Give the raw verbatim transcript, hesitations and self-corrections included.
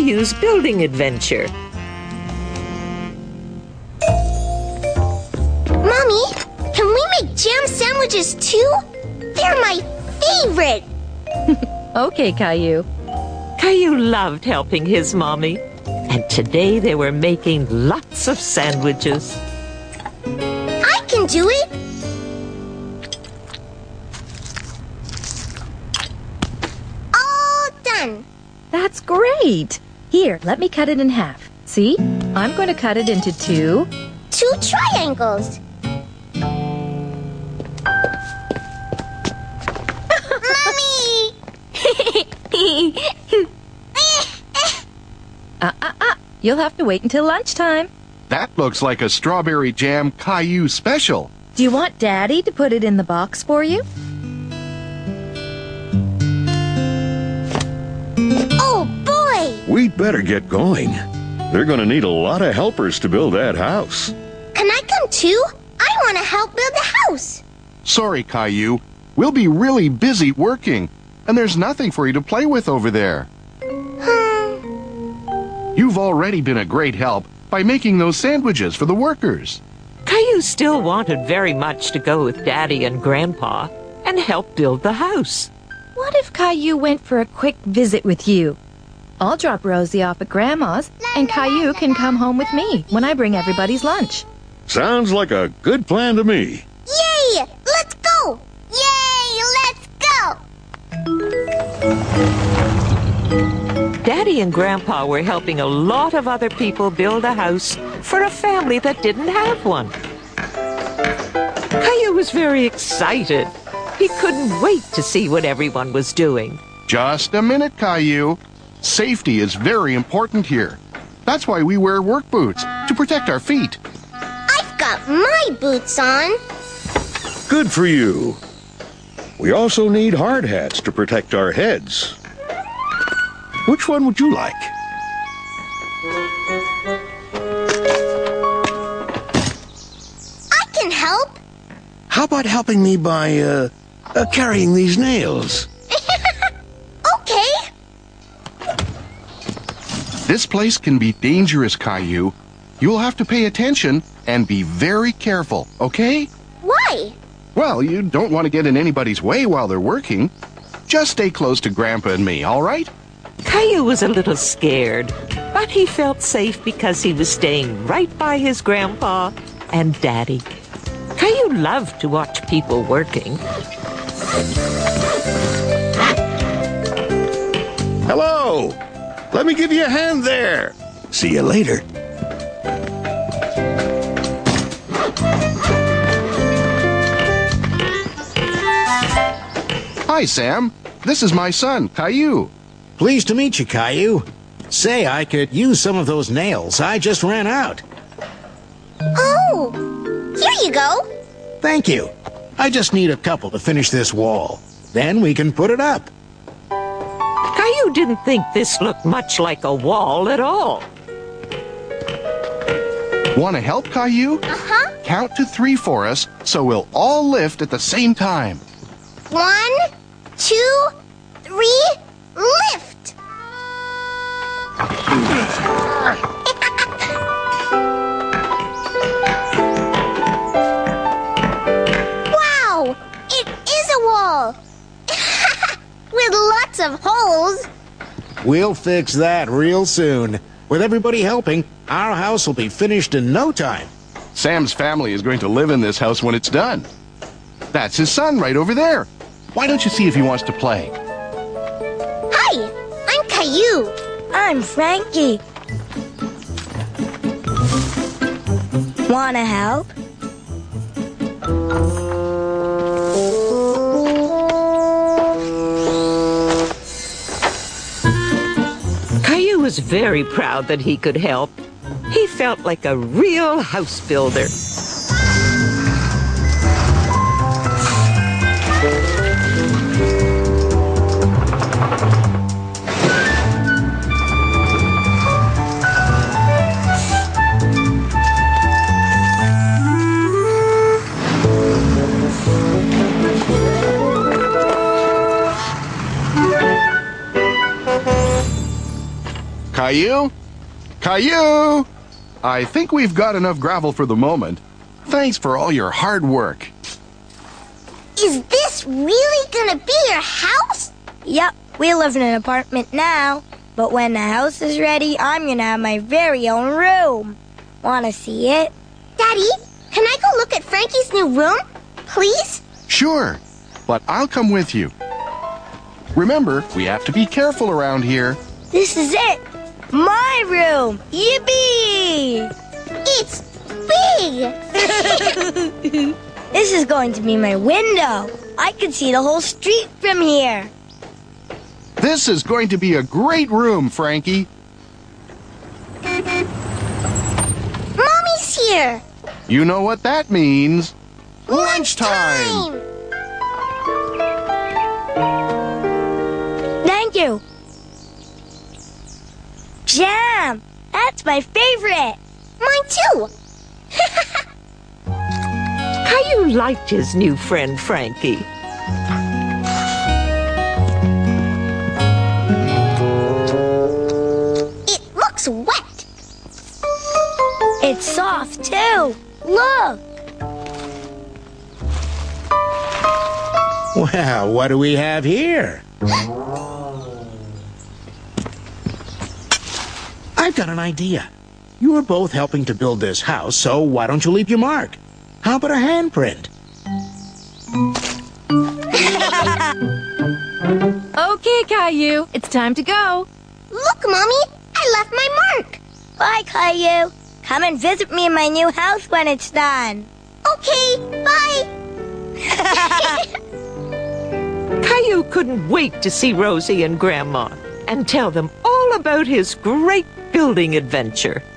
Caillou's building adventure. Mommy, can we make jam sandwiches too? They're my favorite. Okay, Caillou. Caillou loved helping his mommy, and today they were making lots of sandwiches. I can do it. All done. That's great. Here, let me cut it in half. See? I'm going to cut it into two. Two triangles. Mommy! Uh-uh-uh. You'll have to wait until lunchtime. That looks like a strawberry jam Caillou special. Do you want Daddy to put it in the box for you? Oh, boy! We'd better get going. They're going to need a lot of helpers to build that house. Can I come too? I want to help build the house. Sorry, Caillou. We'll be really busy working, and there's nothing for you to play with over there. You've already been a great help by making those sandwiches for the workers. Caillou still wanted very much to go with Daddy and Grandpa and help build the house. What if Caillou went for a quick visit with you? I'll drop Rosie off at Grandma's, and Caillou can come home with me when I bring everybody's lunch. Sounds like a good plan to me. Yay! Let's go! Yay! Let's go! Daddy and Grandpa were helping a lot of other people build a house for a family that didn't have one. Caillou was very excited. He couldn't wait to see what everyone was doing. Just a minute, Caillou. Safety is very important here. That's why we wear work boots, to protect our feet. I've got my boots on. Good for you. We also need hard hats to protect our heads. Which one would you like? I can help. How about helping me by, uh, uh carrying these nails? Okay. This place can be dangerous, Caillou. You'll have to pay attention and be very careful, okay? Why? Well, you don't want to get in anybody's way while they're working. Just stay close to Grandpa and me, all right? Caillou was a little scared, but he felt safe because he was staying right by his Grandpa and Daddy. Caillou loved to watch people working. Hello! Let me give you a hand there. See you later. Hi, Sam. This is my son, Caillou. Pleased to meet you, Caillou. Say, I could use some of those nails. I just ran out. Oh, here you go. Thank you. I just need a couple to finish this wall. Then we can put it up. Caillou didn't think this looked much like a wall at all. Want to help, Caillou? Uh-huh. Count to three for us so we'll all lift at the same time. One, two, three, lift! Wow! It is a wall! With lots of holes. We'll fix that real soon. With everybody helping, our house will be finished in no time. Sam's family is going to live in this house when it's done. That's his son right over there. Why don't you see if he wants to play? Hi, I'm Caillou. I'm Frankie. Wanna help? Caillou was very proud that he could help. He felt like a real house builder. Caillou? Caillou! I think we've got enough gravel for the moment. Thanks for all your hard work. Is this really gonna be your house? Yep, we live in an apartment now. But when the house is ready, I'm gonna have my very own room. Wanna see it? Daddy, can I go look at Frankie's new room? Please? Sure, but I'll come with you. Remember, we have to be careful around here. This is it! My room! Yippee! It's big! This is going to be my window. I can see the whole street from here. This is going to be a great room, Frankie. Mommy's here! You know what that means. Lunchtime! Thank you. Jam! That's my favorite. Mine too! Caillou liked his new friend Frankie. It looks wet. It's soft, too. Look! Well, what do we have here? I've got an idea. You are both helping to build this house, so why don't you leave your mark? How about a handprint? Okay, Caillou, it's time to go. Look, Mommy! I left my mark! Bye, Caillou. Come and visit me in my new house when it's done. Okay, bye! Caillou couldn't wait to see Rosie and Grandma and tell them all about his great building adventure.